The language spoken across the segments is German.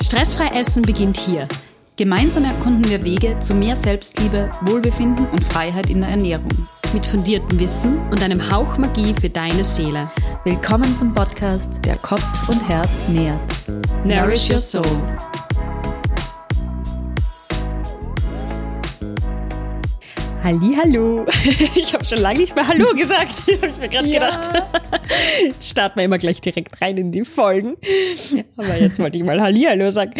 Stressfrei Essen beginnt hier. Gemeinsam erkunden wir Wege zu mehr Selbstliebe, Wohlbefinden und Freiheit in der Ernährung. Mit fundiertem Wissen und einem Hauch Magie für deine Seele. Willkommen zum Podcast, der Kopf und Herz nährt. Nourish Your Soul. Hallihallo. Ich habe schon lange nicht mehr Hallo gesagt. Habe ich mir gerade gedacht. Starten wir immer gleich direkt rein in die Folgen. Aber jetzt wollte ich mal Hallihallo sagen.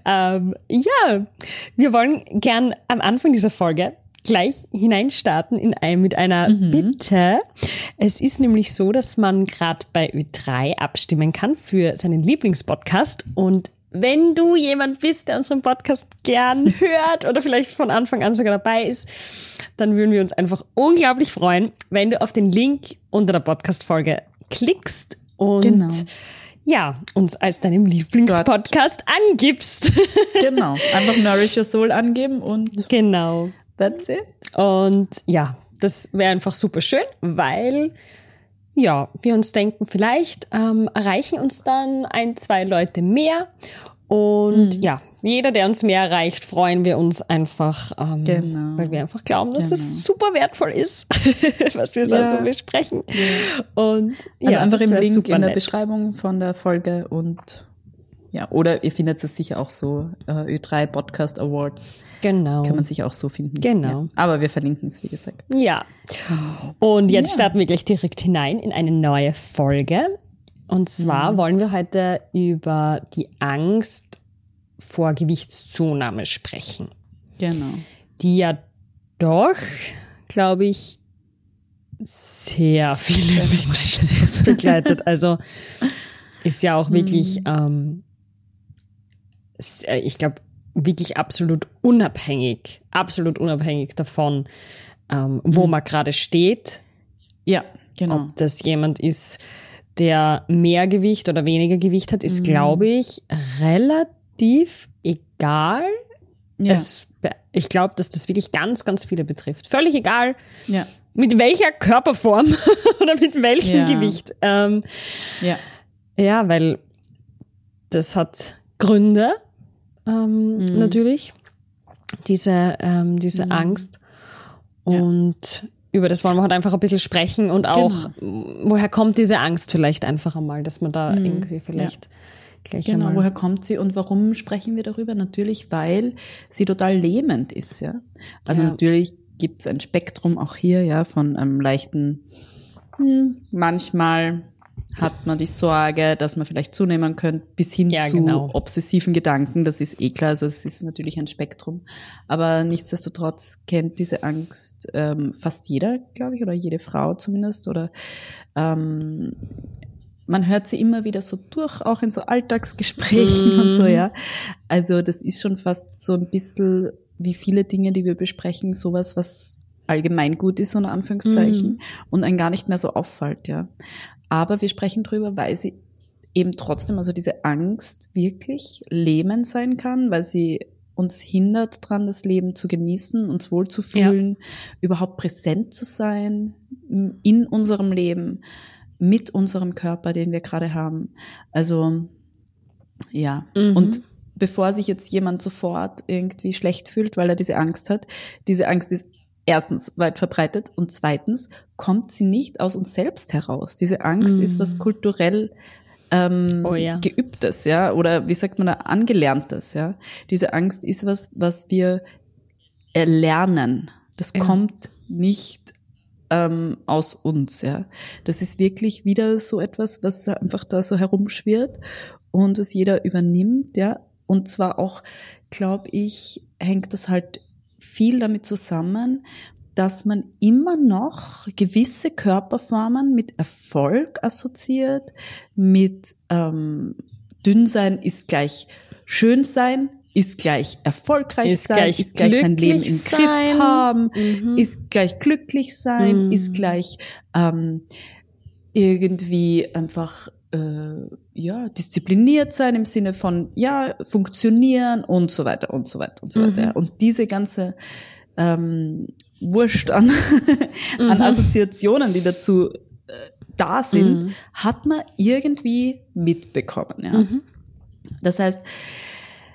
Wir wollen gern am Anfang dieser Folge gleich hineinstarten mit einer Bitte. Es ist nämlich so, dass man gerade bei Ö3 abstimmen kann für seinen Lieblingspodcast. Und wenn du jemand bist, der unseren Podcast gern hört oder vielleicht von Anfang an sogar dabei ist, dann würden wir uns einfach unglaublich freuen, wenn du auf den Link unter der Podcast-Folge klickst und uns als deinem Lieblingspodcast angibst. Genau, einfach Nourish Your Soul angeben und genau. That's it. Und ja, das wäre einfach super schön, weil wir uns denken, vielleicht erreichen uns dann 1-2 Leute mehr. Und jeder, der uns mehr erreicht, freuen wir uns einfach, weil wir einfach glauben, dass es super wertvoll ist, was wir so besprechen. Ja. Und also einfach im Link in der Beschreibung von der Folge und oder ihr findet es sicher auch so, Ö3 Podcast Awards. Genau. Kann man sich auch so finden. Genau. Ja. Aber wir verlinken es, wie gesagt. Ja. Und jetzt starten wir gleich direkt hinein in eine neue Folge. Und zwar wollen wir heute über die Angst vor Gewichtszunahme sprechen. Genau. Die ja doch, glaube ich, sehr viele Menschen begleitet. Also ist ja auch wirklich, ich glaube, wirklich absolut unabhängig davon, wo man gerade steht. Ja, genau. Ob das jemand ist, der mehr Gewicht oder weniger Gewicht hat, ist, glaube ich, relativ egal. Ja. Ich glaube, dass das wirklich ganz, ganz viele betrifft. Völlig egal, mit welcher Körperform oder mit welchem Gewicht. Ja, weil das hat Gründe, natürlich, diese Angst. Und über das wollen wir halt einfach ein bisschen sprechen und auch, woher kommt diese Angst vielleicht einfach einmal, dass man da irgendwie vielleicht gleich einmal... Woher kommt sie und warum sprechen wir darüber? Natürlich, weil sie total lähmend ist, ja. Also natürlich gibt es ein Spektrum auch hier, von einem leichten, manchmal hat man die Sorge, dass man vielleicht zunehmen könnte, bis hin zu obsessiven Gedanken. Das ist klar, also es ist natürlich ein Spektrum. Aber nichtsdestotrotz kennt diese Angst fast jeder, glaube ich, oder jede Frau zumindest. Oder man hört sie immer wieder so durch, auch in so Alltagsgesprächen und so, ja. Also das ist schon fast so ein bisschen wie viele Dinge, die wir besprechen, sowas, was allgemeingut ist, unter Anführungszeichen, und einen gar nicht mehr so auffällt, ja. Aber wir sprechen drüber, weil sie eben trotzdem, also diese Angst wirklich lähmend sein kann, weil sie uns hindert dran, das Leben zu genießen, uns wohlzufühlen, überhaupt präsent zu sein in unserem Leben, mit unserem Körper, den wir gerade haben. Also, und bevor sich jetzt jemand sofort irgendwie schlecht fühlt, weil er diese Angst hat, diese Angst ist erstens weit verbreitet und zweitens kommt sie nicht aus uns selbst heraus. Diese Angst ist was kulturell Geübtes, oder wie sagt man da, Angelerntes, Diese Angst ist was wir erlernen. Das kommt nicht aus uns, Das ist wirklich wieder so etwas, was einfach da so herumschwirrt und was jeder übernimmt, Und zwar auch, glaube ich, hängt das halt viel damit zusammen, dass man immer noch gewisse Körperformen mit Erfolg assoziiert, mit Dünnsein ist gleich Schönsein, ist gleich erfolgreich sein, ist gleich sein Leben im Griff haben, ist gleich glücklich sein, ist gleich irgendwie einfach diszipliniert sein im Sinne von funktionieren und so weiter und so weiter und so weiter. Und diese ganze Wurst an Assoziationen, die dazu da sind, hat man irgendwie mitbekommen. Das heißt,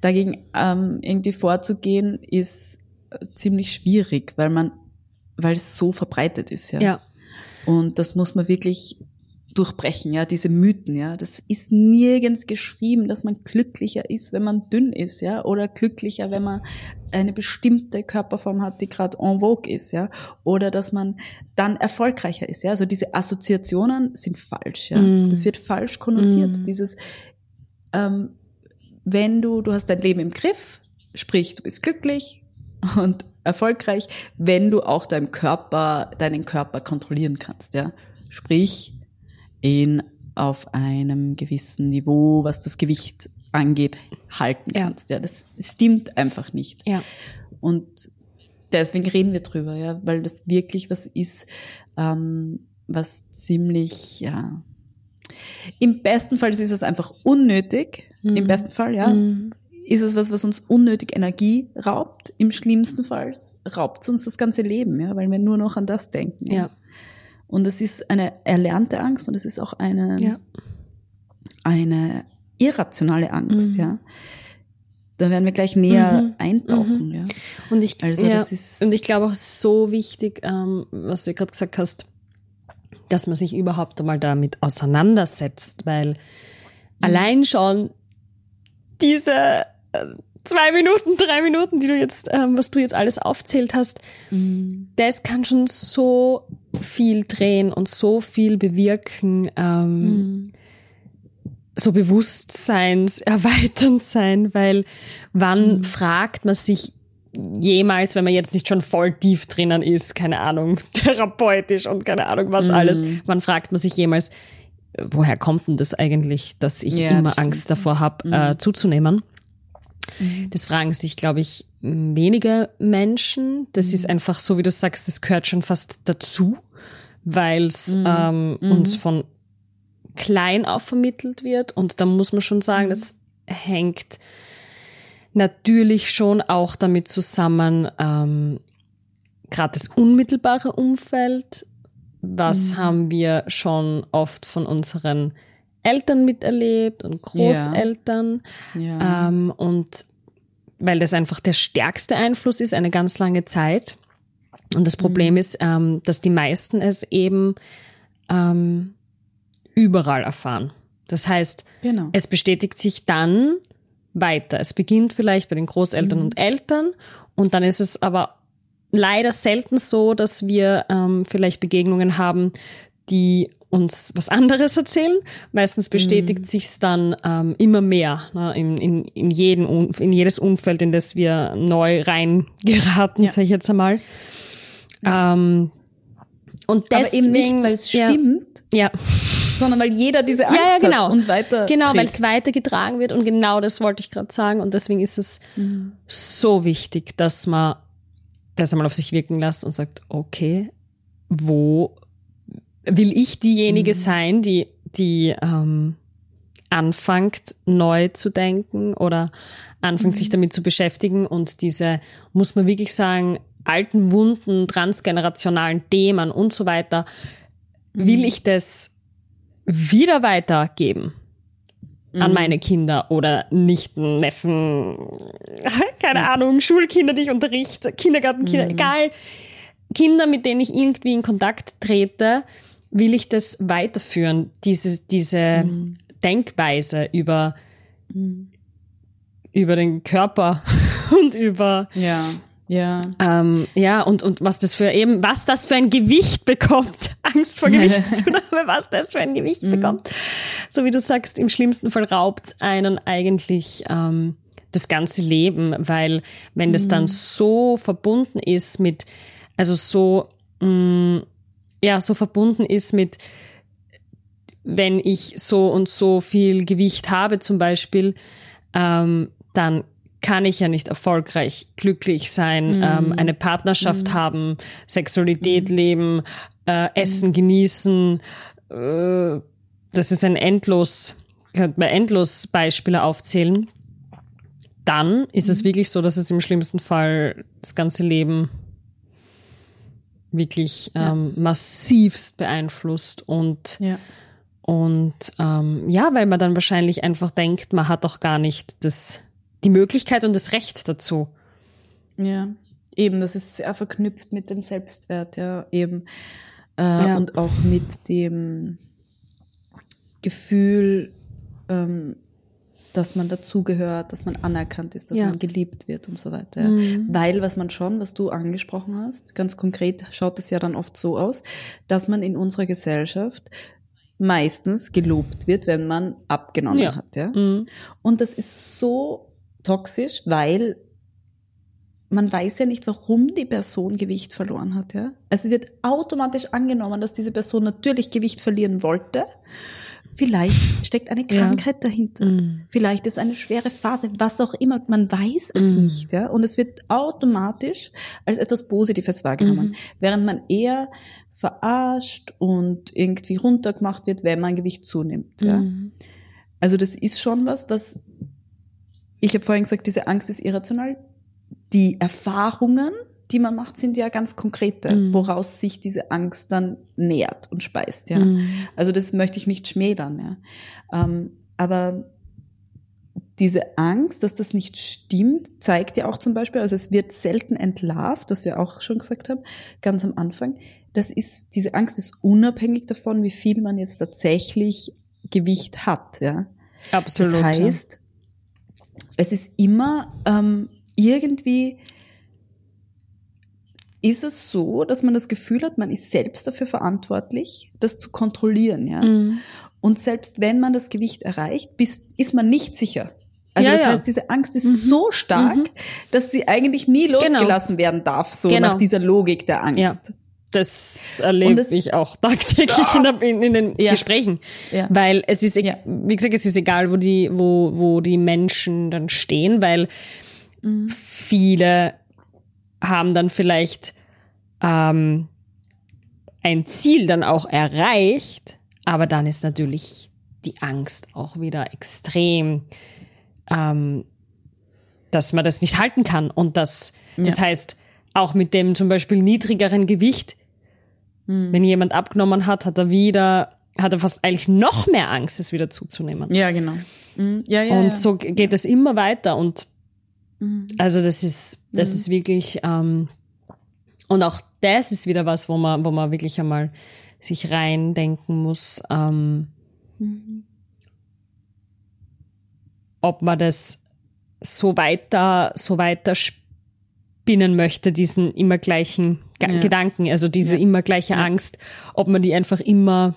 dagegen irgendwie vorzugehen, ist ziemlich schwierig, weil es so verbreitet ist, ja. Ja. Und das muss man wirklich durchbrechen, ja, diese Mythen, ja. Das ist nirgends geschrieben, dass man glücklicher ist, wenn man dünn ist, ja, oder glücklicher, wenn man eine bestimmte Körperform hat, die gerade en vogue ist, ja, oder dass man dann erfolgreicher ist, ja. Also diese Assoziationen sind falsch, ja. Das wird falsch konnotiert. Dieses, wenn du hast dein Leben im Griff, sprich, du bist glücklich und erfolgreich, wenn du auch deinen Körper kontrollieren kannst, ja. Sprich, auf einem gewissen Niveau, was das Gewicht angeht, halten kannst. Ja, das stimmt einfach nicht. Ja. Und deswegen reden wir drüber, ja, weil das wirklich was ist, was ziemlich, ja, im besten Fall ist es einfach unnötig, im besten Fall, ja, ist es was uns unnötig Energie raubt, im schlimmsten Fall raubt es uns das ganze Leben, ja, weil wir nur noch an das denken. Ja. Und es ist eine erlernte Angst und es ist auch eine irrationale Angst, ja. Da werden wir gleich näher eintauchen, ja. Und ich glaube auch so wichtig, was du gerade gesagt hast, dass man sich überhaupt einmal damit auseinandersetzt, weil allein schon diese 2 Minuten, 3 Minuten, die du jetzt, was du jetzt alles aufzählt hast, das kann schon so viel drehen und so viel bewirken, so bewusstseinserweiternd sein, weil wann fragt man sich jemals, wenn man jetzt nicht schon voll tief drinnen ist, keine Ahnung, therapeutisch und keine Ahnung was alles, wann fragt man sich jemals, woher kommt denn das eigentlich, dass ich immer Angst davor habe, zuzunehmen? Das fragen sich, glaube ich, wenige Menschen. Das ist einfach so, wie du sagst, das gehört schon fast dazu, weil es uns von klein auf vermittelt wird. Und da muss man schon sagen, das hängt natürlich schon auch damit zusammen, gerade das unmittelbare Umfeld. Was haben wir schon oft von unseren Eltern miterlebt und Großeltern. Ja. Und weil das einfach der stärkste Einfluss ist, eine ganz lange Zeit. Und das Problem ist, dass die meisten es eben überall erfahren. Das heißt, es bestätigt sich dann weiter. Es beginnt vielleicht bei den Großeltern und Eltern und dann ist es aber leider selten so, dass wir vielleicht Begegnungen haben, die uns was anderes erzählen. Meistens bestätigt sich's dann immer mehr, ne, in jedes Umfeld, in das wir neu reingeraten, sag ich jetzt einmal. Und deswegen, aber eben nicht, weil es stimmt, sondern weil jeder diese Angst hat und weiter Genau, weil es weitergetragen wird und genau das wollte ich gerade sagen und deswegen ist es so wichtig, dass man das einmal auf sich wirken lässt und sagt, okay, wo will ich diejenige sein, die anfängt, neu zu denken oder anfängt, sich damit zu beschäftigen und diese, muss man wirklich sagen, alten Wunden, transgenerationalen Themen und so weiter, will ich das wieder weitergeben an meine Kinder oder Nichten, Neffen, keine Ahnung, Schulkinder, die ich unterrichte, Kindergartenkinder, egal, Kinder, mit denen ich irgendwie in Kontakt trete, will ich das weiterführen, diese Denkweise über den Körper und über und was das für ein Gewicht bekommt, Angst vor Gewichtszunahme, was das für ein Gewicht bekommt. So wie du sagst, im schlimmsten Fall raubt einen eigentlich das ganze Leben, weil wenn das dann so verbunden ist mit, so verbunden ist mit, wenn ich so und so viel Gewicht habe zum Beispiel, dann kann ich ja nicht erfolgreich glücklich sein, eine Partnerschaft haben, Sexualität leben, essen, genießen. Das ist endlos Beispiele aufzählen. Dann ist es wirklich so, dass es im schlimmsten Fall das ganze Leben wirklich massivst beeinflusst und weil man dann wahrscheinlich einfach denkt, man hat doch gar nicht das die Möglichkeit und das Recht dazu. Ja, eben, das ist sehr verknüpft mit dem Selbstwert, ja, eben. Und auch mit dem Gefühl, dass man dazugehört, dass man anerkannt ist, dass man geliebt wird und so weiter. Weil, was du angesprochen hast, ganz konkret schaut es ja dann oft so aus, dass man in unserer Gesellschaft meistens gelobt wird, wenn man abgenommen hat. Ja? Und das ist so toxisch, weil man weiß ja nicht, warum die Person Gewicht verloren hat. Ja? Also es wird automatisch angenommen, dass diese Person natürlich Gewicht verlieren wollte. Vielleicht steckt eine Krankheit dahinter. Vielleicht ist eine schwere Phase, was auch immer. Man weiß es nicht. Ja? Und es wird automatisch als etwas Positives wahrgenommen. Während man eher verarscht und irgendwie runtergemacht wird, wenn man Gewicht zunimmt. Ja? Also das ist schon was ich habe vorhin gesagt, diese Angst ist irrational. Die Erfahrungen, die man macht, sind ja ganz konkrete, woraus sich diese Angst dann nährt und speist. Ja, also das möchte ich nicht schmälern. Ja, aber diese Angst, dass das nicht stimmt, zeigt ja auch zum Beispiel, also es wird selten entlarvt, was wir auch schon gesagt haben, ganz am Anfang. Diese Angst ist unabhängig davon, wie viel man jetzt tatsächlich Gewicht hat. Ja, absolut. Das heißt, es ist immer irgendwie ist es so, dass man das Gefühl hat, man ist selbst dafür verantwortlich, das zu kontrollieren, ja. Und selbst wenn man das Gewicht erreicht, ist man nicht sicher. Also das heißt, diese Angst ist so stark, dass sie eigentlich nie losgelassen werden darf, so nach dieser Logik der Angst. Ja. Das erlebe ich auch tagtäglich in den Gesprächen. Ja. Weil es ist, wie gesagt, es ist egal, wo die Menschen dann stehen, weil viele haben dann vielleicht ein Ziel dann auch erreicht, aber dann ist natürlich die Angst auch wieder extrem, dass man das nicht halten kann. Und das heißt, auch mit dem zum Beispiel niedrigeren Gewicht, wenn jemand abgenommen hat, hat er fast eigentlich noch mehr Angst, es wieder zuzunehmen. Ja, genau. Und so geht es immer weiter und also das ist wirklich und auch das ist wieder was, wo man wirklich einmal sich reindenken muss, ob man das so weiter spinnen möchte, diesen immer gleichen Gedanken, also diese immer gleiche Angst, ob man die einfach immer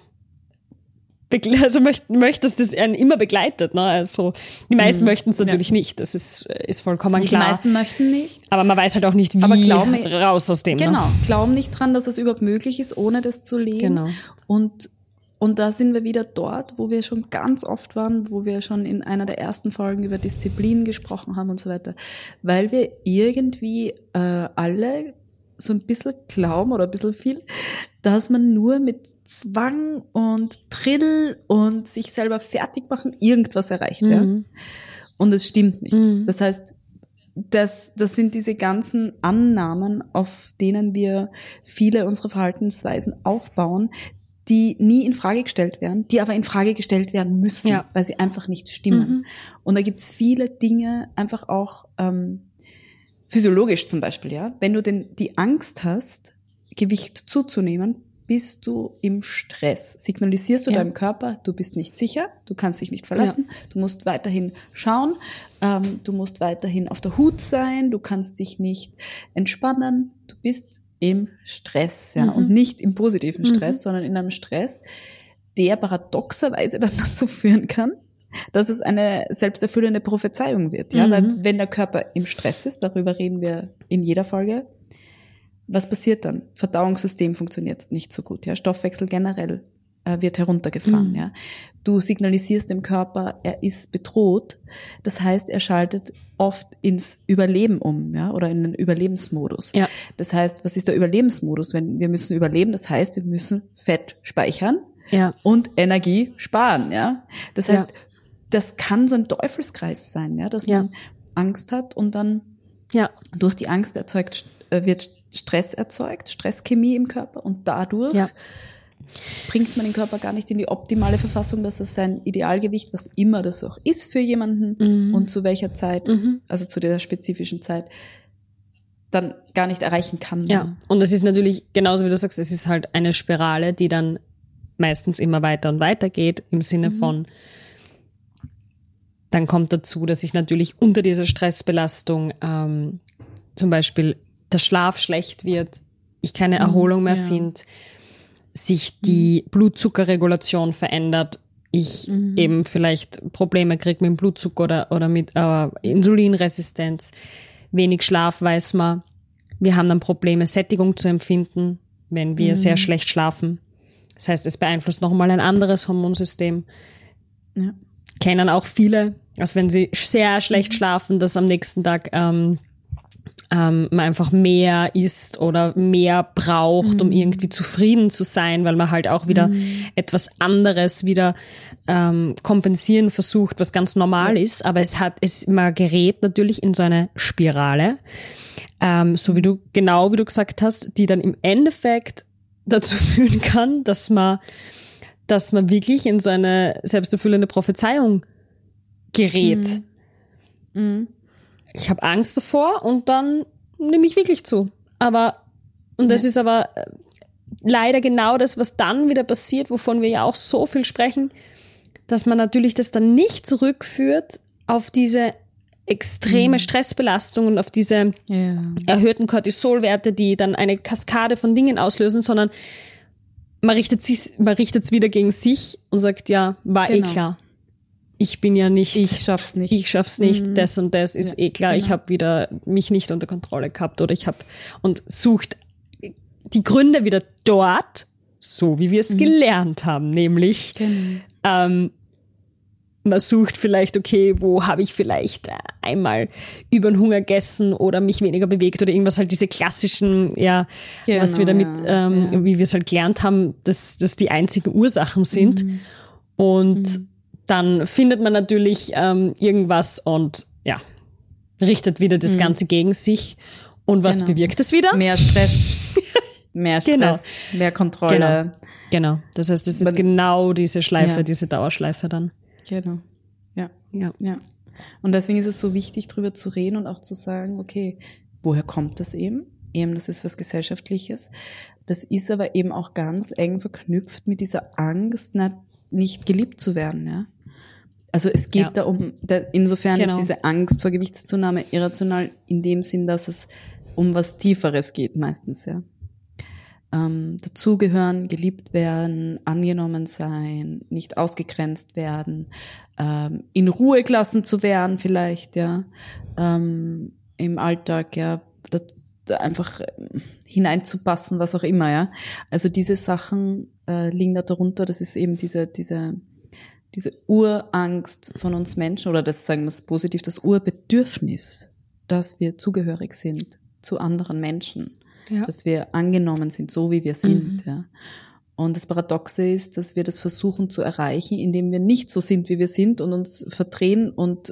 möchte, dass das einen immer begleitet. Ne? Also die meisten möchten es natürlich nicht, das ist vollkommen klar. Die meisten möchten nicht. Aber man weiß halt auch nicht, wie raus aus dem. Genau, ne? Glauben nicht dran, dass es überhaupt möglich ist, ohne das zu leben. Genau. Und da sind wir wieder dort, wo wir schon ganz oft waren, wo wir schon in einer der ersten Folgen über Disziplin gesprochen haben und so weiter. Weil wir irgendwie alle so ein bisschen glauben oder ein bisschen viel, dass man nur mit Zwang und Drill und sich selber fertig machen irgendwas erreicht. Ja? Und es stimmt nicht. Das heißt, das sind diese ganzen Annahmen, auf denen wir viele unserer Verhaltensweisen aufbauen, die nie in Frage gestellt werden, die aber in Frage gestellt werden müssen, weil sie einfach nicht stimmen. Und da gibt's viele Dinge, einfach auch physiologisch zum Beispiel, ja. Wenn du die Angst hast, Gewicht zuzunehmen, bist du im Stress. Signalisierst du deinem Körper, du bist nicht sicher, du kannst dich nicht verlassen, du musst weiterhin schauen, du musst weiterhin auf der Hut sein, du kannst dich nicht entspannen, du bist im Stress, ja, und nicht im positiven Stress, sondern in einem Stress, der paradoxerweise dann dazu führen kann, dass es eine selbsterfüllende Prophezeiung wird, ja, weil wenn der Körper im Stress ist, darüber reden wir in jeder Folge, was passiert dann? Verdauungssystem funktioniert nicht so gut, ja, Stoffwechsel generell wird heruntergefahren, ja. Du signalisierst dem Körper, er ist bedroht, das heißt, er schaltet oft ins Überleben um, ja, oder in den Überlebensmodus. Ja. Das heißt, was ist der Überlebensmodus? Wenn wir müssen überleben, das heißt, wir müssen Fett speichern und Energie sparen, ja. Das heißt, das kann so ein Teufelskreis sein, ja, dass man Angst hat und dann durch die Angst wird Stress erzeugt, Stresschemie im Körper und dadurch bringt man den Körper gar nicht in die optimale Verfassung, dass es sein Idealgewicht, was immer das auch ist für jemanden und zu welcher Zeit, also zu der spezifischen Zeit, dann gar nicht erreichen kann. Ja, und es ist natürlich, genauso wie du sagst, es ist halt eine Spirale, die dann meistens immer weiter und weiter geht, im Sinne von, dann kommt dazu, dass ich natürlich unter dieser Stressbelastung zum Beispiel der Schlaf schlecht wird, ich keine Erholung mehr finde, sich die Blutzuckerregulation verändert, ich eben vielleicht Probleme kriege mit dem Blutzucker oder mit Insulinresistenz, wenig Schlaf weiß man. Wir haben dann Probleme, Sättigung zu empfinden, wenn wir sehr schlecht schlafen. Das heißt, es beeinflusst nochmal ein anderes Hormonsystem. Ja. Kennen auch viele, als wenn sie sehr schlecht schlafen, dass am nächsten Tag man einfach mehr isst oder mehr braucht, um irgendwie zufrieden zu sein, weil man halt auch wieder etwas anderes wieder kompensieren versucht, was ganz normal ist. Aber man gerät natürlich in so eine Spirale, so wie du gesagt hast, die dann im Endeffekt dazu führen kann, dass man wirklich in so eine selbsterfüllende Prophezeiung gerät. Ich habe Angst davor und dann nehme ich wirklich zu. Das ist aber leider genau das, was dann wieder passiert, wovon wir ja auch so viel sprechen, dass man natürlich das dann nicht zurückführt auf diese extreme Stressbelastung und auf diese erhöhten Cortisolwerte, die dann eine Kaskade von Dingen auslösen, sondern man richtet's wieder gegen sich und sagt, ja, war eh klar. Ich bin ja nicht. Ich schaff's nicht. Das und das ist eh klar. Ich habe wieder mich nicht unter Kontrolle gehabt und sucht die Gründe wieder dort, so wie wir es gelernt haben, nämlich man sucht vielleicht, okay, wo habe ich vielleicht einmal über den Hunger gegessen oder mich weniger bewegt oder irgendwas, halt diese klassischen, was wir damit, wie wir es halt gelernt haben, dass das die einzigen Ursachen sind. Und dann findet man natürlich irgendwas und richtet wieder das Ganze gegen sich. Und was bewirkt es wieder? Mehr Stress. Mehr Stress, mehr Kontrolle. Genau. Das heißt, es ist genau diese Schleife, diese Dauerschleife dann. Genau. Ja. Und deswegen ist es so wichtig, drüber zu reden und auch zu sagen, okay, woher kommt das eben? Das ist was Gesellschaftliches. Das ist aber eben auch ganz eng verknüpft mit dieser Angst, nicht geliebt zu werden, ja. Also es geht insofern ist diese Angst vor Gewichtszunahme irrational in dem Sinn, dass es um was Tieferes geht meistens, ja. Dazugehören, geliebt werden, angenommen sein, nicht ausgegrenzt werden, in Ruhe gelassen zu werden vielleicht, im Alltag, da einfach hineinzupassen, was auch immer, ja. Also diese Sachen liegen da darunter, das ist eben diese Urangst von uns Menschen, oder das, sagen wir es positiv, das Urbedürfnis, dass wir zugehörig sind zu anderen Menschen. Ja. Dass wir angenommen sind, so wie wir sind. Ja. Und das Paradoxe ist, dass wir das versuchen zu erreichen, indem wir nicht so sind, wie wir sind und uns verdrehen und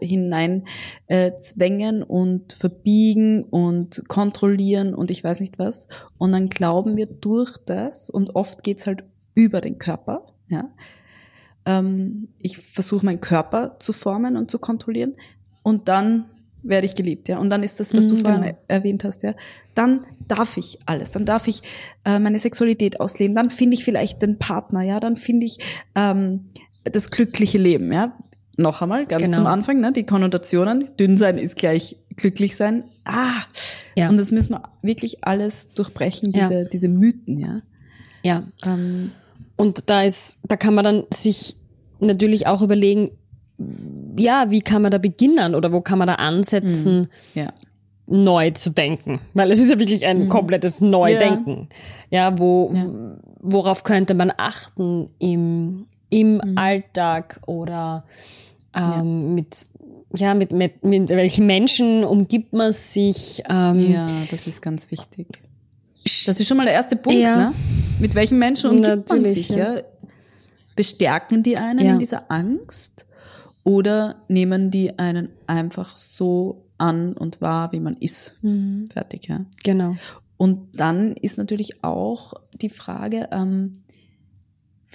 zwängen und verbiegen und kontrollieren und ich weiß nicht was. Und dann glauben wir durch das, und oft geht's halt über den Körper. Ja. Ich versuche meinen Körper zu formen und zu kontrollieren und dann werde ich geliebt, ja. Und dann ist das, was du vorhin erwähnt hast, ja. Dann darf ich alles. Dann darf ich meine Sexualität ausleben. Dann finde ich vielleicht den Partner, ja. Dann finde ich das glückliche Leben, ja. Noch einmal, ganz zum Anfang, ne, die Konnotationen. Dünn sein ist gleich glücklich sein. Und das müssen wir wirklich alles durchbrechen, diese Mythen, ja. Ja. Und da kann man dann sich natürlich auch überlegen, wie kann man da beginnen oder wo kann man da ansetzen, neu zu denken? Weil es ist ja wirklich ein komplettes Neudenken. Ja, worauf könnte man achten im Alltag oder mit welchen Menschen umgibt man sich? Das ist ganz wichtig. Das ist schon mal der erste Punkt, ne? Mit welchen Menschen umgibt man sich, ja? Bestärken die einen in dieser Angst? Oder nehmen die einen einfach so an und wahr, wie man ist? Fertig, ja. Genau. Und dann ist natürlich auch die Frage,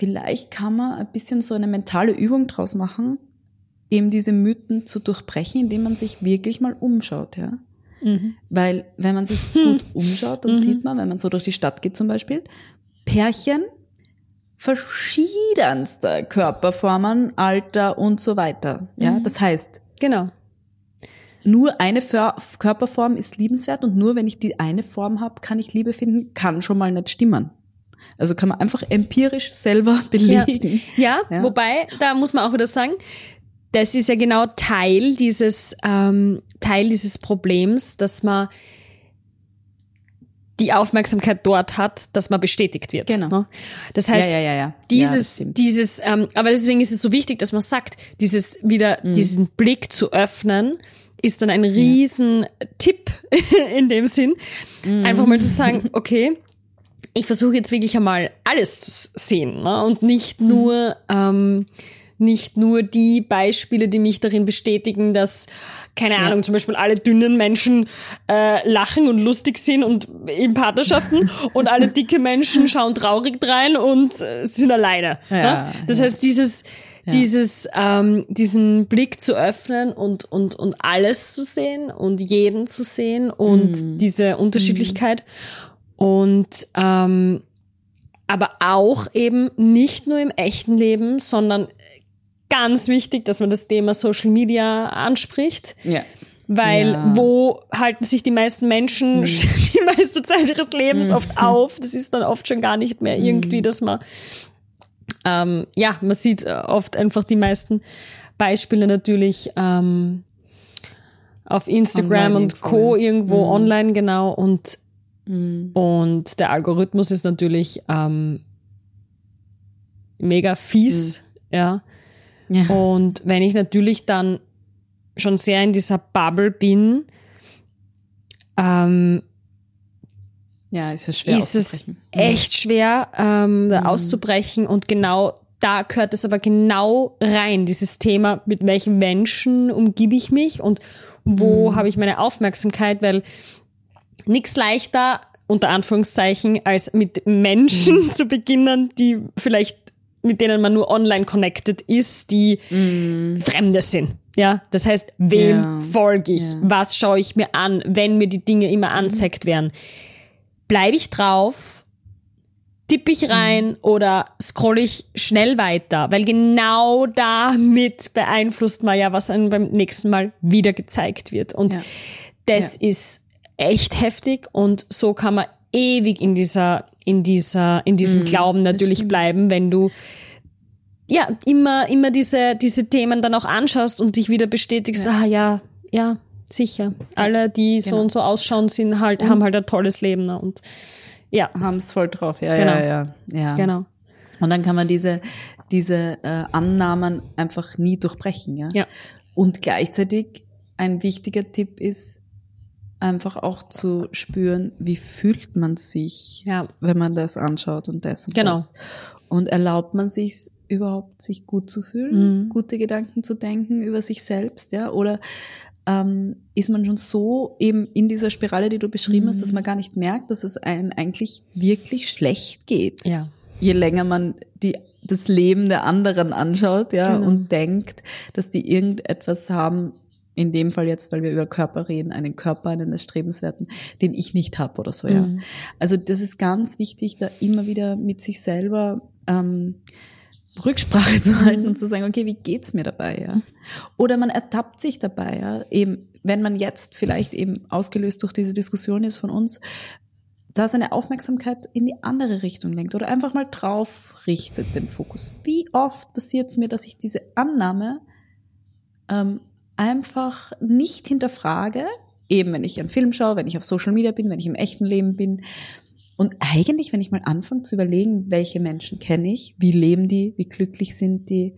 vielleicht kann man ein bisschen so eine mentale Übung draus machen, eben diese Mythen zu durchbrechen, indem man sich wirklich mal umschaut, ja. Weil, wenn man sich gut umschaut, dann sieht man, wenn man so durch die Stadt geht zum Beispiel, Pärchen verschiedenster Körperformen, Alter und so weiter, ja. Das heißt, genau. Nur eine Körperform ist liebenswert und nur wenn ich die eine Form habe, kann ich Liebe finden, kann schon mal nicht stimmen. Also kann man einfach empirisch selber belegen. Ja, wobei, da muss man auch wieder sagen, das ist ja genau Teil dieses Problems, dass man die Aufmerksamkeit dort hat, dass man bestätigt wird. Genau. Das heißt, aber deswegen ist es so wichtig, dass man sagt, diesen Blick zu öffnen, ist dann ein riesen Tipp in dem Sinn. Einfach mal zu sagen, okay, ich versuche jetzt wirklich einmal alles zu sehen, ne? Und nicht nur die Beispiele, die mich darin bestätigen, dass, keine Ahnung, zum Beispiel alle dünnen Menschen lachen und lustig sind und in Partnerschaften und alle dicke Menschen schauen traurig drein und sind alleine. Ja, ne? Das heißt, diesen Blick zu öffnen und alles zu sehen und jeden zu sehen und diese Unterschiedlichkeit und aber auch eben nicht nur im echten Leben, sondern ganz wichtig, dass man das Thema Social Media anspricht. Ja. Weil wo halten sich die meisten Menschen die meiste Zeit ihres Lebens oft auf? Das ist dann oft schon gar nicht mehr irgendwie, dass man man sieht oft einfach die meisten Beispiele natürlich auf Instagram online und Co. irgendwo online, genau. Und der Algorithmus ist natürlich mega fies, ja. Und wenn ich natürlich dann schon sehr in dieser Bubble bin, ist es schwer ist es echt schwer, da auszubrechen. Und genau da gehört es aber genau rein, dieses Thema, mit welchen Menschen umgebe ich mich und wo habe ich meine Aufmerksamkeit, weil nichts leichter, unter Anführungszeichen, als mit Menschen zu beginnen, die vielleicht, mit denen man nur online connected ist, die Fremde sind. Ja, das heißt, wem folge ich? Was schaue ich mir an, wenn mir die Dinge immer anzeigt werden? Bleibe ich drauf? Tippe ich rein oder scrolle ich schnell weiter? Weil genau damit beeinflusst man ja, was einem beim nächsten Mal wieder gezeigt wird. Und das ist echt heftig und so kann man ewig in diesem Glauben natürlich bleiben, wenn du immer diese Themen dann auch anschaust und dich wieder bestätigst, sicher. Alle, die so und so ausschauen, haben halt ein tolles Leben, ne? Und haben es voll drauf, Genau. Und dann kann man diese Annahmen einfach nie durchbrechen, ja. Und gleichzeitig ein wichtiger Tipp ist, einfach auch zu spüren, wie fühlt man sich, wenn man das anschaut und das und das. Und erlaubt man sich überhaupt, sich gut zu fühlen, gute Gedanken zu denken über sich selbst, ja, oder ist man schon so eben in dieser Spirale, die du beschrieben hast, dass man gar nicht merkt, dass es einem eigentlich wirklich schlecht geht. Ja. Je länger man das Leben der anderen anschaut, und denkt, dass die irgendetwas haben, in dem Fall jetzt, weil wir über Körper reden, einen Körper, einen Erstrebenswerten, den ich nicht habe oder so, ja. Also das ist ganz wichtig, da immer wieder mit sich selber Rücksprache zu halten und zu sagen, okay, wie geht's mir dabei, ja? Oder man ertappt sich dabei, ja, eben, wenn man jetzt vielleicht eben ausgelöst durch diese Diskussion ist von uns, da seine Aufmerksamkeit in die andere Richtung lenkt oder einfach mal drauf richtet den Fokus. Wie oft passiert es mir, dass ich diese Annahme einfach nicht hinterfrage, eben wenn ich einen Film schaue, wenn ich auf Social Media bin, wenn ich im echten Leben bin. Und eigentlich, wenn ich mal anfange zu überlegen, welche Menschen kenne ich, wie leben die, wie glücklich sind die,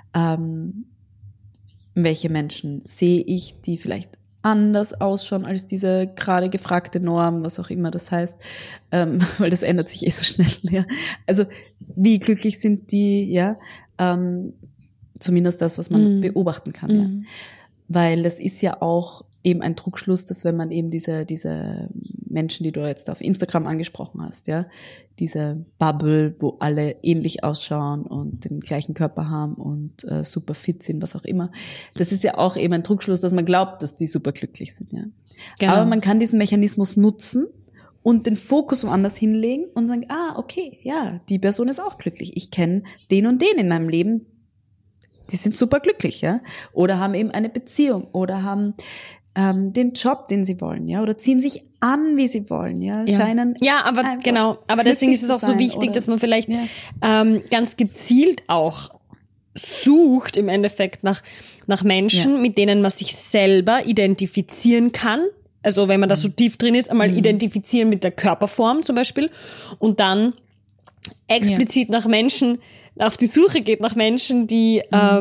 welche Menschen sehe ich, die vielleicht anders ausschauen als diese gerade gefragte Norm, was auch immer das heißt, weil das ändert sich so schnell. Ja. Also wie glücklich sind die, ja, zumindest das, was man beobachten kann. Ja. Weil das ist ja auch eben ein Trugschluss, dass wenn man eben diese Menschen, die du jetzt auf Instagram angesprochen hast, ja, diese Bubble, wo alle ähnlich ausschauen und den gleichen Körper haben und super fit sind, was auch immer. Das ist ja auch eben ein Trugschluss, dass man glaubt, dass die super glücklich sind, ja. Genau. Aber man kann diesen Mechanismus nutzen und den Fokus woanders hinlegen und sagen, okay, ja, die Person ist auch glücklich. Ich kenne den und den in meinem Leben, die sind super glücklich, ja. Oder haben eben eine Beziehung oder haben den Job, den sie wollen, ja, oder ziehen sich an, wie sie wollen, ja, scheinen. Ja, aber genau, aber deswegen ist es auch so wichtig, dass man vielleicht ganz gezielt auch sucht im Endeffekt nach Menschen, mit denen man sich selber identifizieren kann. Also wenn man da so tief drin ist, einmal identifizieren mit der Körperform zum Beispiel und dann explizit nach Menschen, auf die Suche geht nach Menschen, die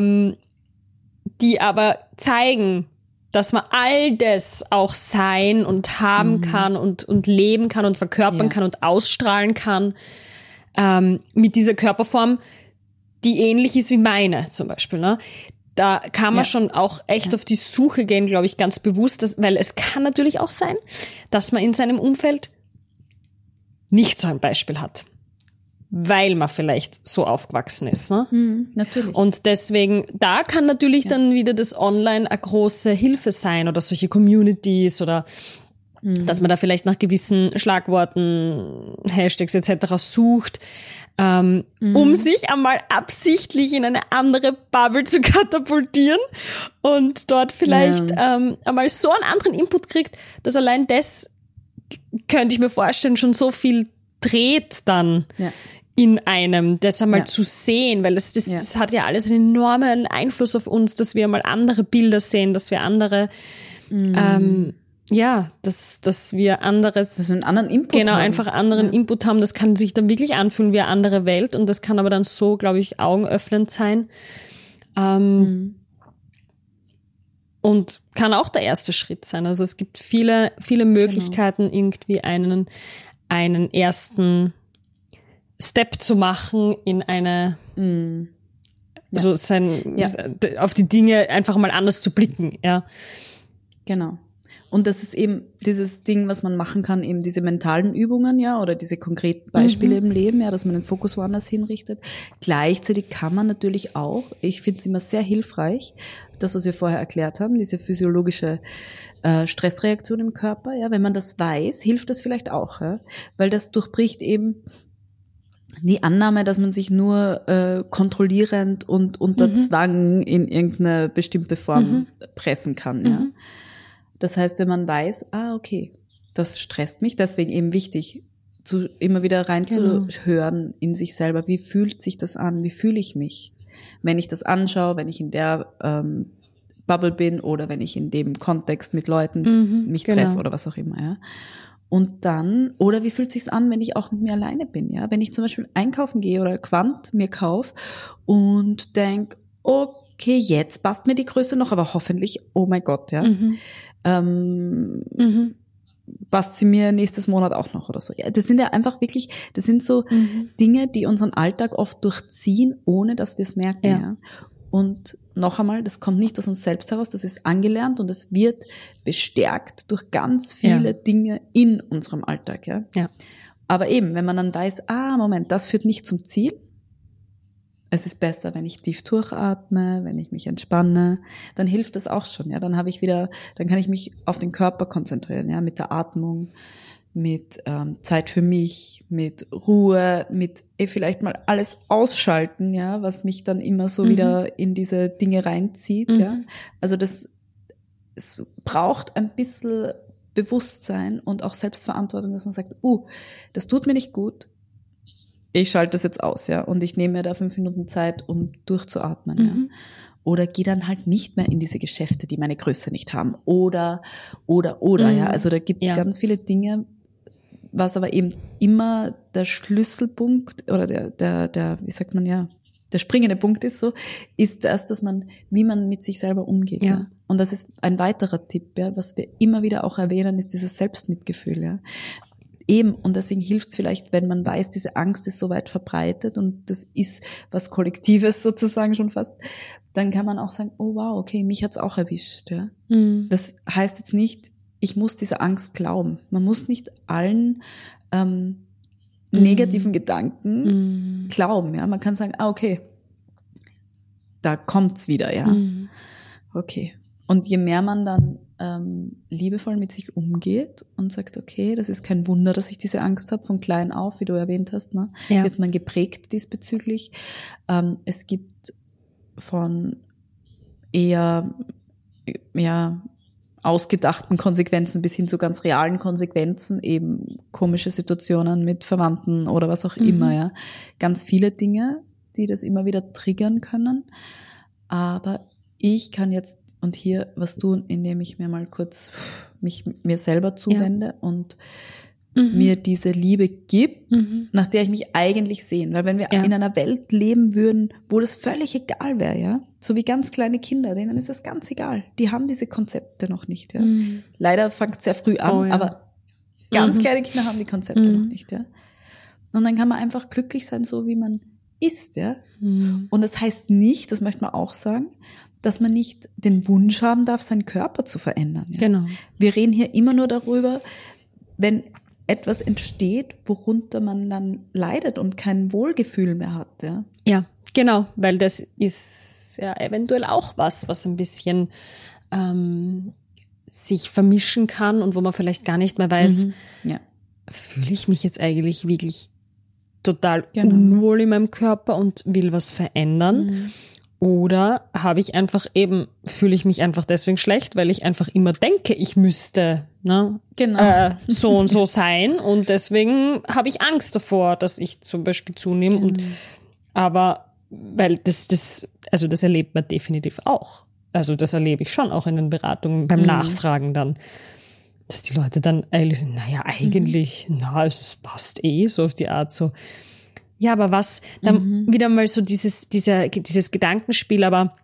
aber zeigen, dass man all das auch sein und haben kann und leben kann und verkörpern kann und ausstrahlen kann mit dieser Körperform, die ähnlich ist wie meine zum Beispiel. Ne? Da kann man schon auch echt auf die Suche gehen, glaube ich, ganz bewusst, weil es kann natürlich auch sein, dass man in seinem Umfeld nicht so ein Beispiel hat, weil man vielleicht so aufgewachsen ist. Ne? Natürlich. Und deswegen, da kann natürlich dann wieder das Online eine große Hilfe sein oder solche Communities oder dass man da vielleicht nach gewissen Schlagworten, Hashtags etc. sucht, um sich einmal absichtlich in eine andere Bubble zu katapultieren und dort vielleicht einmal so einen anderen Input kriegt, dass allein das, könnte ich mir vorstellen, schon so viel dreht dann in einem, das einmal zu sehen, weil das hat ja alles einen enormen Einfluss auf uns, dass wir mal andere Bilder sehen, dass wir andere dass wir anderes, dass wir einen anderen Input genau, haben. Einfach anderen Input haben, das kann sich dann wirklich anfühlen wie eine andere Welt und das kann aber dann so, glaube ich, augenöffnend sein. Und kann auch der erste Schritt sein. Also es gibt viele, viele Möglichkeiten, irgendwie einen ersten Step zu machen in eine, also auf die Dinge einfach mal anders zu blicken, ja. Genau. Und das ist eben dieses Ding, was man machen kann, eben diese mentalen Übungen, ja, oder diese konkreten Beispiele im Leben, ja, dass man den Fokus woanders hinrichtet. Gleichzeitig kann man natürlich auch, ich finde es immer sehr hilfreich, das, was wir vorher erklärt haben, diese physiologische Stressreaktion im Körper, ja, wenn man das weiß, hilft das vielleicht auch, ja, weil das durchbricht eben die Annahme, dass man sich nur kontrollierend und unter Zwang in irgendeine bestimmte Form pressen kann, ja. Das heißt, wenn man weiß, okay, das stresst mich, deswegen eben wichtig, immer wieder reinzuhören in sich selber, wie fühlt sich das an, wie fühle ich mich, wenn ich das anschaue, wenn ich in der Bubble bin oder wenn ich in dem Kontext mit Leuten mich treffe oder was auch immer, ja. Und dann, oder wie fühlt sich's an, wenn ich auch mit mir alleine bin, ja, wenn ich zum Beispiel einkaufen gehe oder Quant mir kaufe und denk, okay, jetzt passt mir die Größe noch, aber hoffentlich, oh mein Gott, ja, passt sie mir nächstes Monat auch noch oder so. Ja, das sind ja einfach wirklich, das sind so Dinge, die unseren Alltag oft durchziehen, ohne dass wir es merken. Ja. Und noch einmal, das kommt nicht aus uns selbst heraus, das ist angelernt und es wird bestärkt durch ganz viele Dinge in unserem Alltag. Ja. Aber eben, wenn man dann weiß, Moment, das führt nicht zum Ziel, es ist besser, wenn ich tief durchatme, wenn ich mich entspanne, dann hilft das auch schon, ja. Dann kann ich mich auf den Körper konzentrieren, ja, mit der Atmung, mit Zeit für mich, mit Ruhe, mit vielleicht mal alles ausschalten, ja, was mich dann immer so wieder in diese Dinge reinzieht, ja. Also es braucht ein bisschen Bewusstsein und auch Selbstverantwortung, dass man sagt, das tut mir nicht gut. Ich schalte das jetzt aus, ja, und ich nehme mir da 5 Minuten Zeit, um durchzuatmen, ja. Oder gehe dann halt nicht mehr in diese Geschäfte, die meine Größe nicht haben. Oder, ja. Also da gibt es ganz viele Dinge, was aber eben immer der Schlüsselpunkt oder der, wie sagt man ja, der springende Punkt ist so, ist das, wie man mit sich selber umgeht, ja. Und das ist ein weiterer Tipp, ja, was wir immer wieder auch erwähnen, ist dieses Selbstmitgefühl, ja. Eben, und deswegen hilft es vielleicht, wenn man weiß, diese Angst ist so weit verbreitet und das ist was Kollektives sozusagen schon fast, dann kann man auch sagen, oh wow, okay, mich hat's auch erwischt. Ja. Das heißt jetzt nicht, ich muss dieser Angst glauben. Man muss nicht allen negativen Gedanken glauben. Ja, man kann sagen, okay, da kommt's wieder, ja. Okay. Und je mehr man dann liebevoll mit sich umgeht und sagt, okay, das ist kein Wunder, dass ich diese Angst habe, von klein auf, wie du erwähnt hast, ne, wird man geprägt diesbezüglich. Es gibt von eher ausgedachten Konsequenzen bis hin zu ganz realen Konsequenzen, eben komische Situationen mit Verwandten oder was auch immer, ja. Ganz viele Dinge, die das immer wieder triggern können. Aber ich kann jetzt und hier was tun, indem ich mir mal kurz mir selber zuwende und mir diese Liebe gibt, nach der ich mich eigentlich sehne. Weil wenn wir in einer Welt leben würden, wo das völlig egal wäre, ja, so wie ganz kleine Kinder, denen ist das ganz egal. Die haben diese Konzepte noch nicht, ja. Leider fängt es sehr früh an, aber ganz kleine Kinder haben die Konzepte noch nicht, ja. Und dann kann man einfach glücklich sein, so wie man ist, ja. Und das heißt nicht, das möchte man auch sagen, dass man nicht den Wunsch haben darf, seinen Körper zu verändern. Ja? Genau. Wir reden hier immer nur darüber, wenn etwas entsteht, worunter man dann leidet und kein Wohlgefühl mehr hat. Ja, ja, genau, weil das ist ja eventuell auch was ein bisschen sich vermischen kann und wo man vielleicht gar nicht mehr weiß, fühle ich mich jetzt eigentlich wirklich total unwohl in meinem Körper und will was verändern? Oder fühle ich mich einfach deswegen schlecht, weil ich einfach immer denke, ich müsste so und so sein und deswegen habe ich Angst davor, dass ich zum Beispiel zunehme. Aber weil das erlebt man definitiv auch. Also das erlebe ich schon auch in den Beratungen beim Nachfragen dann, dass die Leute dann eigentlich sagen, es passt so auf die Art so. Ja, aber was, dann wieder mal so dieses Gedankenspiel, aber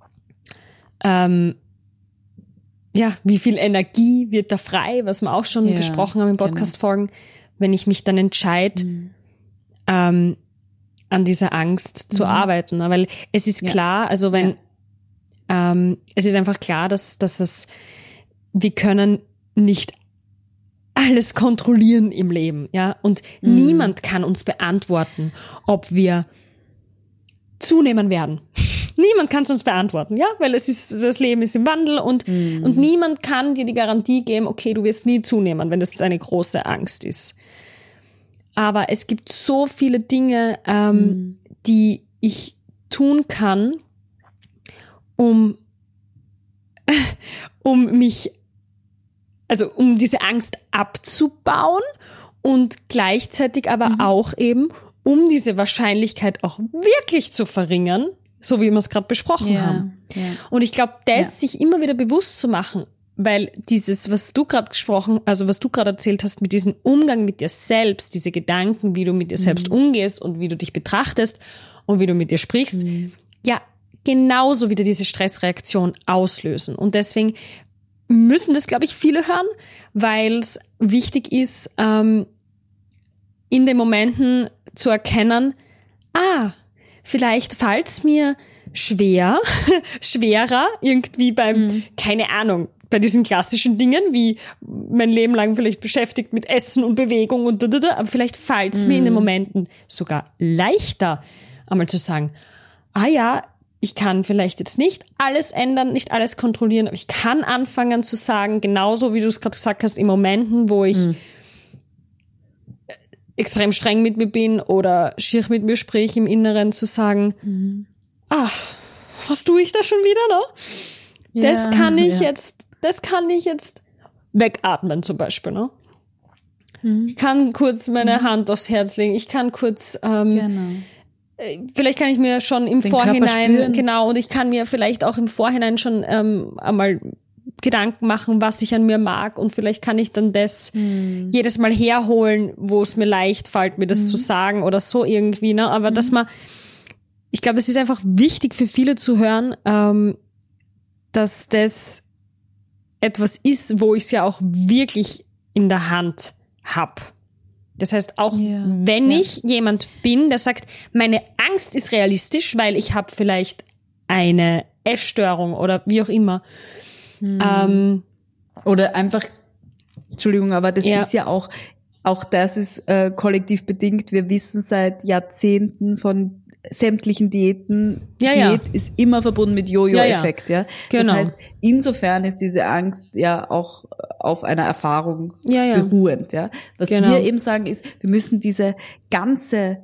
wie viel Energie wird da frei, was wir auch schon besprochen haben in Podcast-Folgen, wenn ich mich dann entscheide, an dieser Angst zu arbeiten. Weil es ist klar, also wenn es ist einfach klar, dass wir können nicht alles kontrollieren im Leben, ja. Und niemand kann uns beantworten, ob wir zunehmen werden. Niemand kann es uns beantworten, ja, weil das Leben ist im Wandel und niemand kann dir die Garantie geben, okay, du wirst nie zunehmen, wenn das eine große Angst ist. Aber es gibt so viele Dinge, die ich tun kann, um diese Angst abzubauen und gleichzeitig aber auch eben, um diese Wahrscheinlichkeit auch wirklich zu verringern, so wie wir es gerade besprochen haben. Ja. Und ich glaube, sich immer wieder bewusst zu machen, weil dieses, was du gerade erzählt hast, mit diesem Umgang mit dir selbst, diese Gedanken, wie du mit dir selbst umgehst und wie du dich betrachtest und wie du mit dir sprichst, genauso wieder diese Stressreaktion auslösen. Und deswegen müssen das, glaube ich, viele hören, weil es wichtig ist, in den Momenten zu erkennen, vielleicht fällt es mir schwerer irgendwie keine Ahnung, bei diesen klassischen Dingen, wie mein Leben lang vielleicht beschäftigt mit Essen und Bewegung und aber vielleicht fällt es mir in den Momenten sogar leichter, einmal zu sagen, ich kann vielleicht jetzt nicht alles ändern, nicht alles kontrollieren, aber ich kann anfangen zu sagen, genauso wie du es gerade gesagt hast, in Momenten, wo ich extrem streng mit mir bin oder schier mit mir sprich im Inneren, zu sagen, was tue ich da schon wieder, ne? Das kann ich jetzt wegatmen zum Beispiel, ne? Ich kann kurz meine Hand aufs Herz legen, ich kann kurz vielleicht kann ich mir schon im Vorhinein, und ich kann mir vielleicht auch im Vorhinein schon einmal Gedanken machen, was ich an mir mag, und vielleicht kann ich dann das jedes Mal herholen, wo es mir leicht fällt, mir das zu sagen oder so irgendwie, ne? Aber ich glaube, es ist einfach wichtig für viele zu hören, dass das etwas ist, wo ich es ja auch wirklich in der Hand hab. Das heißt, auch wenn ich jemand bin, der sagt, meine Angst ist realistisch, weil ich habe vielleicht eine Essstörung oder wie auch immer. Oder einfach Entschuldigung, aber das ist ja auch das ist kollektiv bedingt. Wir wissen seit Jahrzehnten von sämtlichen Diäten, Diät ist immer verbunden mit Jojo-Effekt, ja. Genau. Das heißt, insofern ist diese Angst ja auch auf einer Erfahrung beruhend, ja. Was wir eben sagen ist, wir müssen diese ganze,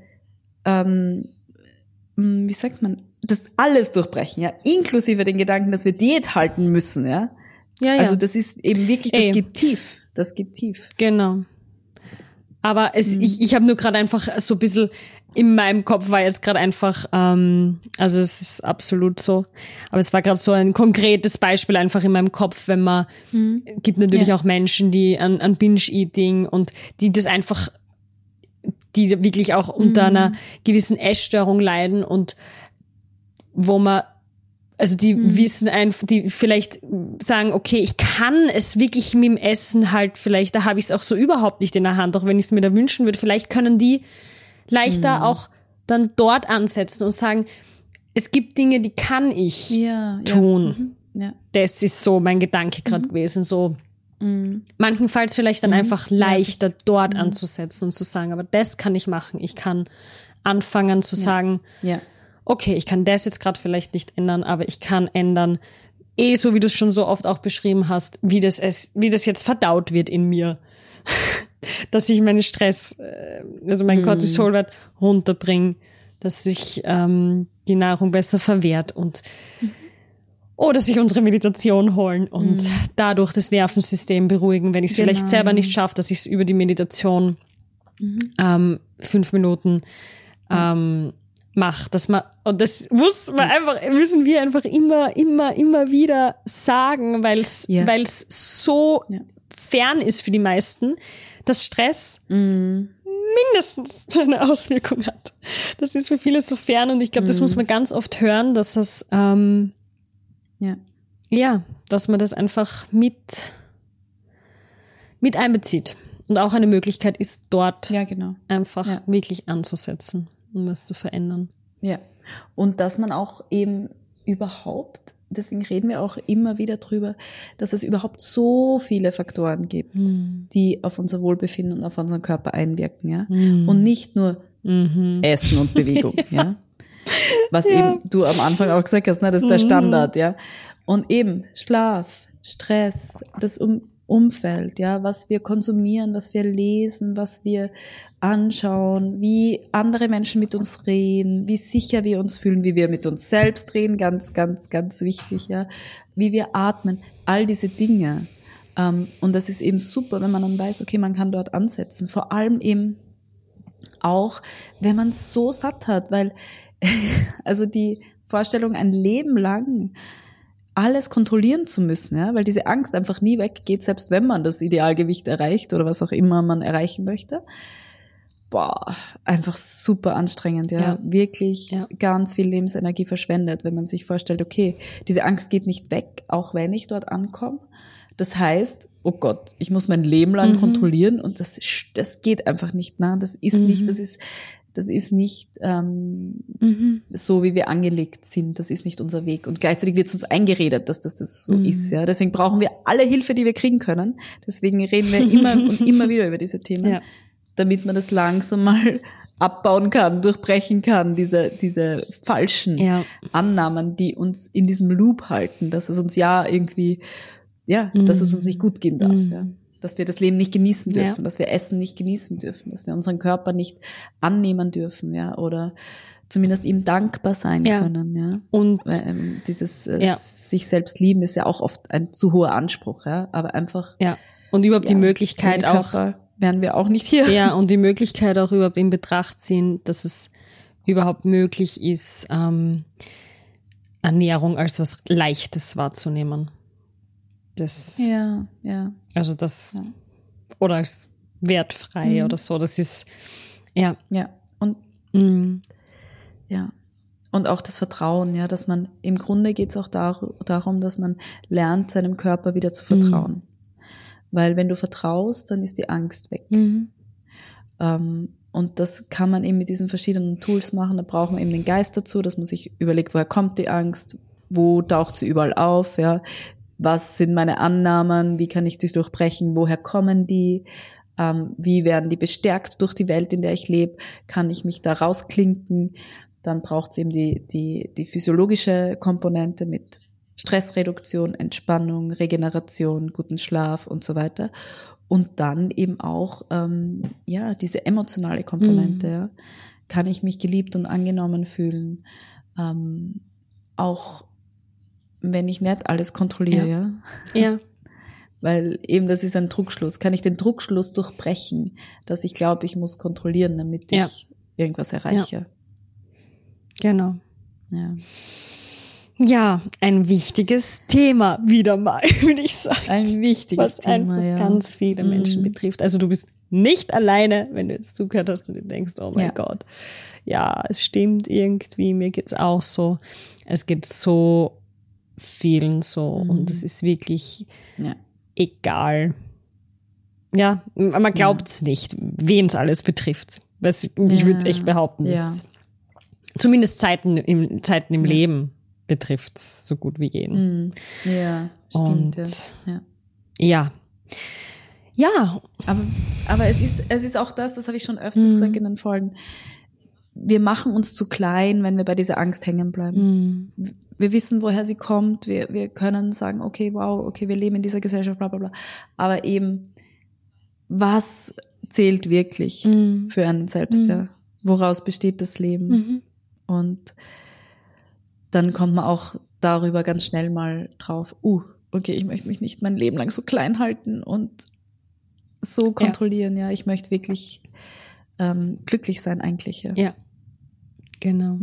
wie sagt man, das alles durchbrechen, ja, inklusive den Gedanken, dass wir Diät halten müssen, ja. Also das ist eben wirklich, das geht tief. Genau. Aber ich habe nur gerade einfach so ein bisschen, in meinem Kopf war jetzt gerade einfach, also es ist absolut so, aber es war gerade so ein konkretes Beispiel einfach in meinem Kopf, wenn man, gibt natürlich auch Menschen, die an Binge-Eating und die das einfach, die wirklich auch unter einer gewissen Essstörung leiden und wo man, also die wissen einfach, die vielleicht sagen, okay, ich kann es wirklich mit dem Essen halt vielleicht, da habe ich es auch so überhaupt nicht in der Hand, auch wenn ich es mir da wünschen würde, vielleicht können die leichter auch dann dort ansetzen und sagen, es gibt Dinge, die kann ich tun. Ja. Das ist so mein Gedanke gerade gewesen, so manchen-falls vielleicht dann einfach leichter dort anzusetzen und zu sagen, aber das kann ich machen. Ich kann anfangen zu sagen, okay, ich kann das jetzt gerade vielleicht nicht ändern, aber ich kann ändern, so wie du es schon so oft auch beschrieben hast, wie das jetzt verdaut wird in mir. Dass ich meinen Stress, also meinen Cortisolwert runterbringe, dass sich die Nahrung besser verwehrt und dass sich unsere Meditation holen und dadurch das Nervensystem beruhigen, wenn ich es vielleicht selber nicht schaffe, dass ich es über die Meditation 5 Minuten mache. Und das müssen wir einfach immer wieder sagen, weil es so fern ist für die meisten, dass Stress mindestens eine Auswirkung hat. Das ist für viele so fern und ich glaube, das muss man ganz oft hören, dass es dass man das einfach mit einbezieht und auch eine Möglichkeit ist, dort einfach wirklich anzusetzen, um was zu verändern. Ja, und dass man auch eben überhaupt, deswegen reden wir auch immer wieder drüber, dass es überhaupt so viele Faktoren gibt, die auf unser Wohlbefinden und auf unseren Körper einwirken, ja. Und nicht nur Essen und Bewegung, ja. Was eben du am Anfang auch gesagt hast, ne, das ist der Standard, ja. Und eben Schlaf, Stress, das Umfeld, ja, was wir konsumieren, was wir lesen, was wir anschauen, wie andere Menschen mit uns reden, wie sicher wir uns fühlen, wie wir mit uns selbst reden, ganz, ganz, ganz wichtig, ja, wie wir atmen, all diese Dinge. Und das ist eben super, wenn man dann weiß, okay, man kann dort ansetzen. Vor allem eben auch, wenn man es so satt hat, weil also die Vorstellung, ein Leben lang alles kontrollieren zu müssen, ja, weil diese Angst einfach nie weggeht, selbst wenn man das Idealgewicht erreicht oder was auch immer man erreichen möchte. Einfach super anstrengend, ja. Wirklich ganz viel Lebensenergie verschwendet, wenn man sich vorstellt, okay, diese Angst geht nicht weg, auch wenn ich dort ankomme. Das heißt, oh Gott, ich muss mein Leben lang kontrollieren und das geht einfach nicht, ne? Das ist nicht, das ist nicht so, wie wir angelegt sind. Das ist nicht unser Weg. Und gleichzeitig wird es uns eingeredet, dass das so ist. Ja, deswegen brauchen wir alle Hilfe, die wir kriegen können. Deswegen reden wir immer und immer wieder über diese Themen, damit man das langsam mal abbauen kann, durchbrechen kann, diese falschen Annahmen, die uns in diesem Loop halten, dass es uns irgendwie, dass es uns nicht gut gehen darf. Ja. Dass wir das Leben nicht genießen dürfen, dass wir Essen nicht genießen dürfen, dass wir unseren Körper nicht annehmen dürfen, ja, oder zumindest ihm dankbar sein können, ja. Und weil, dieses sich selbst lieben ist ja auch oft ein zu hoher Anspruch, ja, aber einfach und überhaupt die Möglichkeit auch, wären wir auch nicht hier. Ja, und die Möglichkeit auch überhaupt in Betracht ziehen, dass es überhaupt möglich ist, Ernährung als was Leichtes wahrzunehmen. Das, also das, oder als wertfrei oder so, das ist, und, und auch das Vertrauen, ja, dass man, im Grunde geht es auch darum, dass man lernt, seinem Körper wieder zu vertrauen. Weil wenn du vertraust, dann ist die Angst weg. Und das kann man eben mit diesen verschiedenen Tools machen, da braucht man eben den Geist dazu, dass man sich überlegt, woher kommt die Angst, wo taucht sie überall auf, ja, was sind meine Annahmen, wie kann ich die durchbrechen, woher kommen die, wie werden die bestärkt durch die Welt, in der ich lebe, kann ich mich da rausklinken. Dann braucht es eben die physiologische Komponente mit Stressreduktion, Entspannung, Regeneration, guten Schlaf und so weiter. Und dann eben auch diese emotionale Komponente. Ja. Kann ich mich geliebt und angenommen fühlen, auch wenn ich nicht alles kontrolliere. Ja. Weil eben das ist ein Druckschluss. Kann ich den Druckschluss durchbrechen, dass ich glaube, ich muss kontrollieren, damit ich irgendwas erreiche. Ja. Genau. Ja, ein wichtiges Thema wieder mal, würde ich sagen. Ein wichtiges Thema, einfach ganz viele Menschen betrifft. Also du bist nicht alleine, wenn du jetzt zugehört hast und du denkst, oh mein Gott, ja, es stimmt irgendwie, mir geht's auch so. Es geht so vielen so und es ist wirklich egal. Ja, man glaubt's nicht, wen es alles betrifft. Ich würde echt behaupten, dass zumindest Zeiten im Leben betrifft es so gut wie jeden. Ja, stimmt. Und ja. Aber es ist auch das habe ich schon öfters gesagt in den Folgen. Wir machen uns zu klein, wenn wir bei dieser Angst hängen bleiben. Wir wissen, woher sie kommt. Wir können sagen, okay, wow, okay, wir leben in dieser Gesellschaft, bla bla bla. Aber eben, was zählt wirklich für einen selbst? Ja? Woraus besteht das Leben? Und dann kommt man auch darüber ganz schnell mal drauf, okay, ich möchte mich nicht mein Leben lang so klein halten und so kontrollieren, ich möchte wirklich glücklich sein eigentlich. Ja, genau.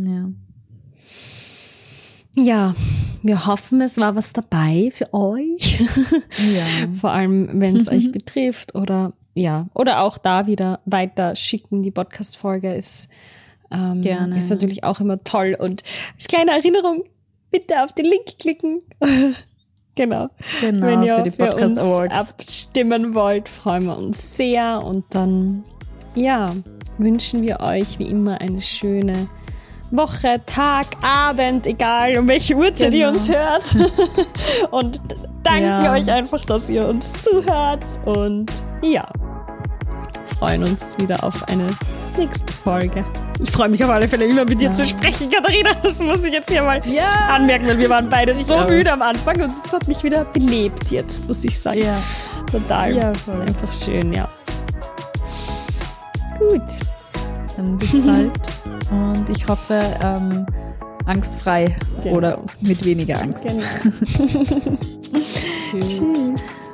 Ja, wir hoffen, es war was dabei für euch. Vor allem, wenn es euch betrifft oder auch da wieder weiter schicken. Die Podcast-Folge ist natürlich auch immer toll. Und als kleine Erinnerung, bitte auf den Link klicken. Genau. Wenn ihr für die Podcast Awards abstimmen wollt, freuen wir uns sehr. Und dann, wünschen wir euch wie immer eine schöne Woche, Tag, Abend, egal um welche Uhrzeit ihr uns hört. Und danken euch einfach, dass ihr uns zuhört. Und freuen uns wieder auf eine nächste Folge. Ich freue mich auf alle Fälle immer mit dir zu sprechen, Katharina. Das muss ich jetzt hier mal anmerken, weil wir waren beide so müde am Anfang und es hat mich wieder belebt jetzt, muss ich sagen. Ja. Total. Ja, voll. Einfach schön, Gut. Dann bis bald. Und ich hoffe, angstfrei oder mit weniger Angst. Genau. Tschüss.